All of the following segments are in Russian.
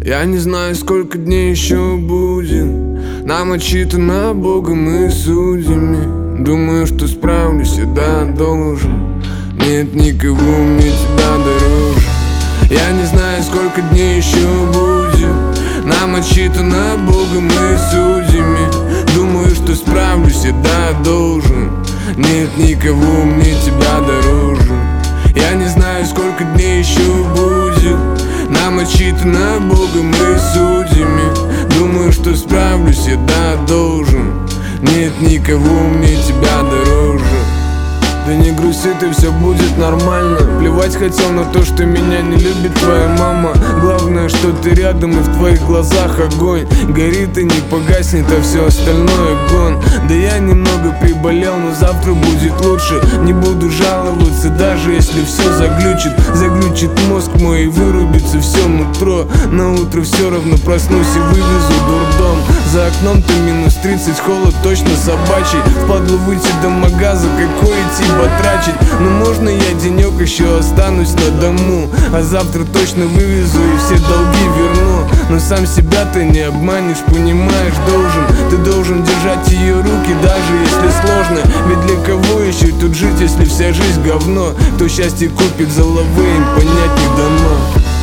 Я не знаю, сколько дней еще будет. Нам отчитано Богом и судьями. Думаю, что справлюсь, и да, должен. Нет никого мне тебя дороже. Я не знаю, сколько дней еще будет. Нам отчитано Богом и судьями. Думаю, что справлюсь, и да, должен. Нет никого мне тебя дороже. Я не знаю, сколько дней еще будет. Нам отчитано Богом и судьями. Думаю, что справлюсь, и да, должен. Нет никого мне тебя дороже. Да не грусти ты, все будет нормально. Плевать хотел на то, что меня не любит твоя мама. Главное, что ты рядом, и в твоих глазах огонь горит и не погаснет, а все остальное гон. Да я немного приболел, но завтра будет лучше. Не буду жаловаться, даже если все заглючит. Заглючит мозг мой и вырубится все нутро. На утро все равно проснусь и вывезу дурдом. За окном-то минус 30, холод точно собачий. Впадло выйти до магаза, какой идти потрачить. Но можно я денек еще останусь на дому, а завтра точно вывезу и все долги верну. Но сам себя ты не обманешь, понимаешь, должен. Ты должен держать ее руки, даже если сложно. Ведь для кого еще тут жить, если вся жизнь говно? Кто счастье купит за лавы, им понять не дано.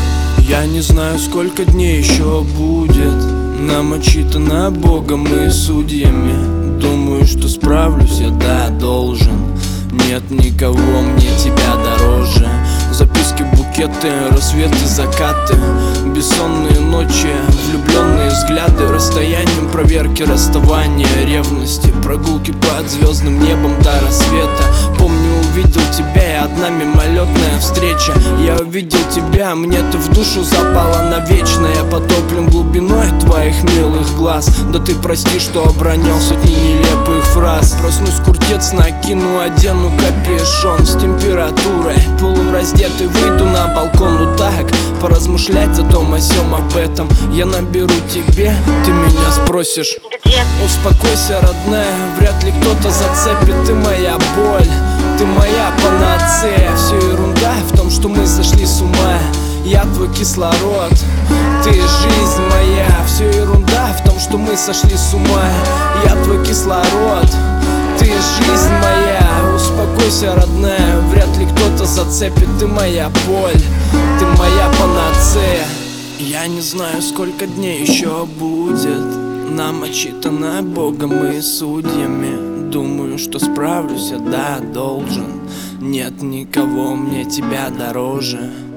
Я не знаю, сколько дней еще будет. Нам отчитано Богом и судьями. Думаю, что справлюсь, я да, должен. Нет никого мне тебя дороже. Записки, букеты, рассветы, закаты, бессонные ночи, влюбленные взгляды, расстоянием проверки, расставания, ревности, прогулки под звездным небом до рассвета. Помню, увидел тебя, и одна мимолетная встреча. Я увидел тебя, мне ты в душу запала навечно. Я потоплен глубиной твоих милых глаз. Да ты прости, что обронял сотни нелепых фраз. Проснусь, куртец накину, одену капюшон с температурой, полураздетый выйду на балкон. Ну так, поразмышлять о том, о сём, об этом. Я наберу тебе, ты меня спросишь: успокойся, родная, вряд ли кто-то зацепит. Ты моя боль, ты моя панацея. Все ерунда в том, что мы сошли с ума. Я твой кислород, ты жизнь моя. Все ерунда в том, что мы сошли с ума. Я твой кислород, ты жизнь моя. Успокойся, родная, вряд ли кто-то зацепит. Ты моя боль, ты моя панацея. Я не знаю, сколько дней еще будет. Нам отчитано Богом и судьями. Думаю, что справлюсь, я да, должен. Нет никого мне тебя дороже.